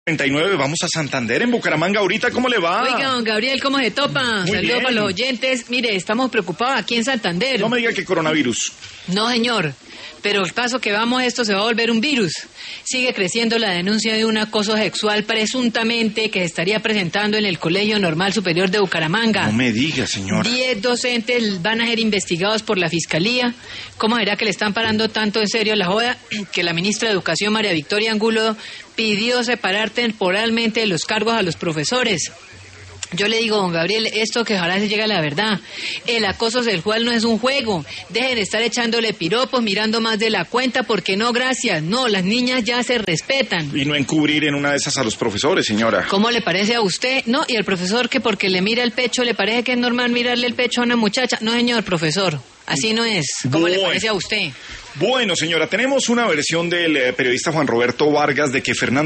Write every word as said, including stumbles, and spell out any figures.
treinta y nueve, vamos a Santander, en Bucaramanga ahorita, ¿cómo le va? Oiga, don Gabriel, ¿cómo se topa? Saludos para los oyentes. Mire, estamos preocupados aquí en Santander. No me diga que coronavirus. No, señor, pero el paso que vamos esto se va a volver un virus. Sigue creciendo la denuncia de un acoso sexual presuntamente que se estaría presentando en el Colegio Normal Superior de Bucaramanga. No me diga, señora. Diez docentes van a ser investigados por la Fiscalía. ¿Cómo será que le están parando tanto en serio la joda? Que la ministra de Educación, María Victoria Angulo, pidió separar temporalmente de los cargos a los profesores. Yo le digo, don Gabriel, esto que ojalá se llegue a la verdad. El acoso sexual no es un juego. Dejen de estar echándole piropos, mirando más de la cuenta, porque no, gracias. No, las niñas ya se respetan. Y no encubrir en una de esas a los profesores, señora. ¿Cómo le parece a usted? No, y el profesor que porque le mira el pecho, ¿le parece que es normal mirarle el pecho a una muchacha? No, señor, profesor. Así no es. ¿Cómo bueno. le parece a usted? Bueno, señora, tenemos una versión del eh, periodista Juan Roberto Vargas de que Fernando